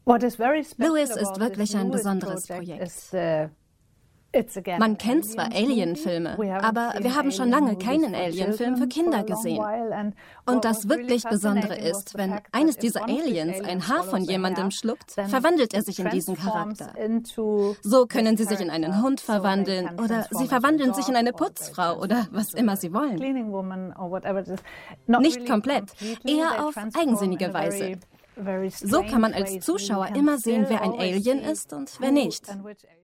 Lewis ist wirklich ein besonderes Projekt. Man kennt zwar Alien-Filme, aber wir haben schon lange keinen Alien-Film für Kinder gesehen. Und das wirklich Besondere ist, wenn eines dieser Aliens ein Haar von jemandem schluckt, verwandelt er sich in diesen Charakter. So können sie sich in einen Hund verwandeln oder sie verwandeln sich in eine Putzfrau oder was immer sie wollen. Nicht komplett, eher auf eigensinnige Weise. So kann man als Zuschauer immer sehen, wer ein Alien ist und wer nicht.